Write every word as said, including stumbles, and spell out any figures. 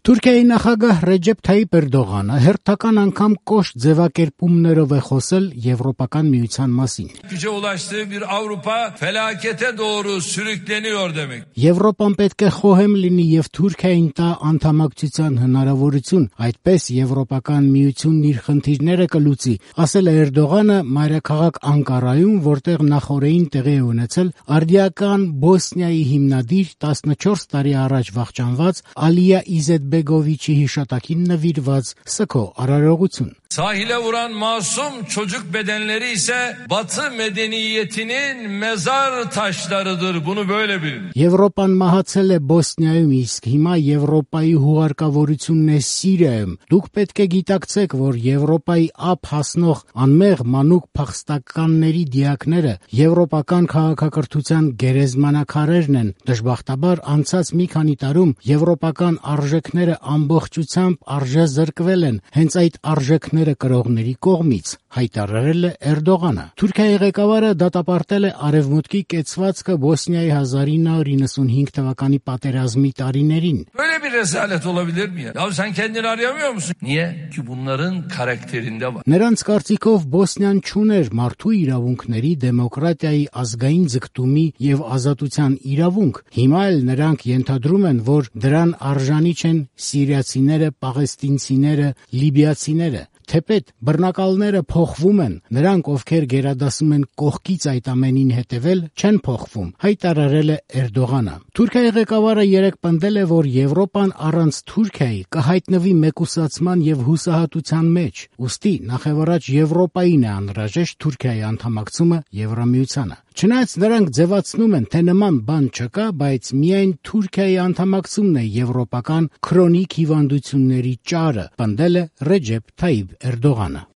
Թուրքիայի նախագահ Ռեջեփ Թայիփ Էրդողանը հերթական անգամ կոշտ ձևակերպումներով է խոսել Եվրոպական միության մասին. Güce ulaştığı bir Avrupa felakete doğru sürükleniyor demek. Եվրոպան պետք է խոհեմ լինի եւ Թուրքիային տա անդամակցության հնարավորություն, այդպես Եվրոպական միությունն իր խնդիրները կլուծի, ասել է Էրդողանը մայրաքաղաք Անկարայում, որտեղ նախորդին տեղի է ունեցել արդիական Բոսնիայի հիմնադիր տասնչորս տարի առաջ վախճանված Ալիա Իզետբեգովիչի հիշատակին նվիրված սգո արարողություն. Sahile vuran masum çocuk bedenleri ise Batı medeniyetinin mezar taşlarıdır. Bunu böyle bilin. Եվրոպան մահացել է Բոսնիայում, իսկ հիմա Եվրոպայի հուղարկավորությունն է Սիրիայում։ Դուք պետք է գիտակցեք, որ Եվրոպայի ափ հասնող անմեղ մանուկ փախստականների դիակները եվրոպական քաղաքակրթության գերեզմանակարերն են։ Դժբախտաբար անցած մի քանի տարում եվրոպական արժեքները ամբողջությամբ արժեզրկվել են հենց այդ արժեքները կրողների կողմից, հայտարարել է Էրդողանը։ Թուրքիայի ղեկավարը դատապարտել է Արևմուտքի կեցվածքը Բոսնիայի հազար ինը հարյուր իննսունհինգ թվականի պատերազմի տարիներին։ Böyle bir rezalet olabilir mi ya? Ya sen kendini arayamıyor musun? Niye? Ki bunların karakterinde var. Նրանց կարծիքով Բոսնիան չուներ մարդու իրավունքների, դեմոկրատիայի, ազգային ձգտումի եւ ազատության իրավունք։ Հիմա էլ նրանք ենթադրում են, որ դրան արժանի չեն սիրիացիները, պաղեստինցիները, լիբիացիները։ Թեպետ բռնակալները փոխվում են, նրանք, ովքեր գերադասում են կողքից այդ ամենին հետևել, չեն փոխվում, հայտարարել է Էրդողանը։ Թուրքիայի ղեկավարը երեկ պնդել է, որ Եվրոպան առանց Թուրքիայի կհայտնվի մեկուսացման եւ հուսահատության մեջ, ուստի նախևառաջ Եվրոպային է անհրաժեշտ Թուրքիայի անդամակցումը Եվրամիությանը։ Չնայած նրանք ձևացնում են, թե նման բան չկա, բայց միայն Թուրքիայի անդամակցումն է եվրոպական քրոնիկ հիվանդությունների ճարը, պնդել է Ռեջեփ Թայիփ Էրդողանը։